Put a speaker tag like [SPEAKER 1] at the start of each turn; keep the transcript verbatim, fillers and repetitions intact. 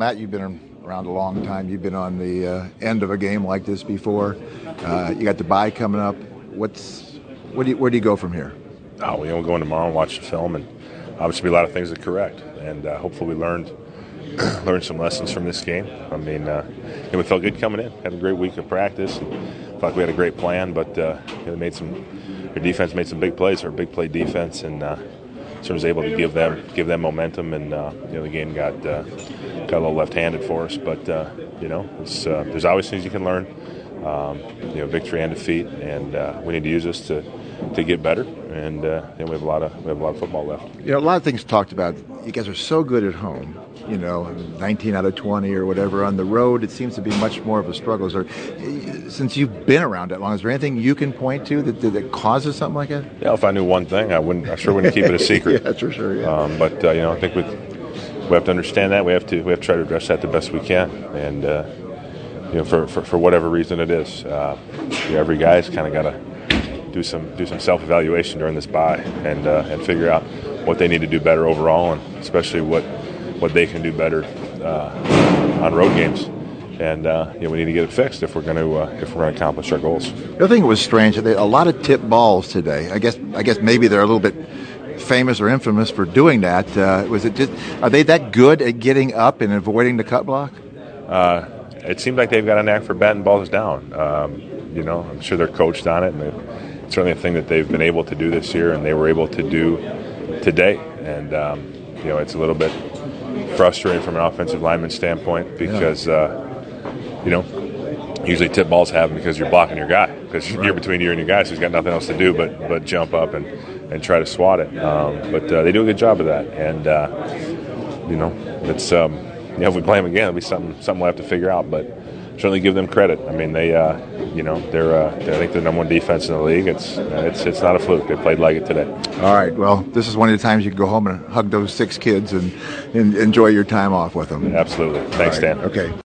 [SPEAKER 1] Matt, you've been around a long time. You've been on the uh, end of a game like this before. Uh, you got the bye coming up. What's what do you, where do you go from here?
[SPEAKER 2] Oh, you know, we'll go in tomorrow and watch the film, and obviously a lot of things to correct. And uh, hopefully we learned learned some lessons from this game. I mean, uh, you know, we felt good coming in. Had a great week of practice. And felt like we had a great plan, but uh, you know, made some. Our defense made some big plays. Our big play defense, and uh, so was able to give them give them momentum. And uh, you know, the game got uh, got a little left-handed for us. But uh, you know, it's, uh, there's always things you can learn. Um, you know, victory and defeat, and uh, we need to use this to to get better. And uh, you know, we have a lot of we have a lot of football left.
[SPEAKER 1] You know, a lot of things talked about. You guys are so good at home. You know, nineteen out of twenty or whatever. On the road, it seems to be much more of a struggle. So, since you've been around that long, is there anything you can point to that, that causes something like that?
[SPEAKER 2] Yeah, if I knew one thing, I wouldn't. I sure wouldn't keep it a secret.
[SPEAKER 1] Yeah, for sure. Yeah.
[SPEAKER 2] Um, but uh, you know, I think we we have to understand that. We have to we have to try to address that the best we can. And uh, you know, for, for for whatever reason it is, uh, you know, every guy's kind of got to do some do some self-evaluation during this bye and uh, and figure out what they need to do better overall, and especially what. what they can do better uh, on road games, and uh, you know, we need to get it fixed if we're going to uh, if we're going to accomplish our goals.
[SPEAKER 1] The other thing that was strange, they, a lot of tip balls today. I guess I guess maybe they're a little bit famous or infamous for doing that. Uh, was it just are they that good at getting up and avoiding the cut block?
[SPEAKER 2] Uh, it seems like they've got a knack for batting balls down. Um, you know, I'm sure they're coached on it, and it's certainly a thing that they've been able to do this year, and they were able to do today. And um, you know, it's a little bit frustrating from an offensive lineman standpoint because, yeah. uh, you know, usually tip balls happen because you're blocking your guy because right. you're between you and your guy, so he's got nothing else to do but but jump up and, and try to swat it. Um, but uh, they do a good job of that, and uh, you know, it's um, you know, if we play them again, it'll be something something we'll have to figure out. But certainly give them credit. I mean, they, uh, you know, they're, uh, they're I think they're number one defense in the league. It's uh, it's it's not a fluke. They played like it today.
[SPEAKER 1] All right. Well, this is one of the times you can go home and hug those six kids and, and enjoy your time off with them.
[SPEAKER 2] Absolutely. Thanks,
[SPEAKER 1] right.
[SPEAKER 2] Dan.
[SPEAKER 1] Okay.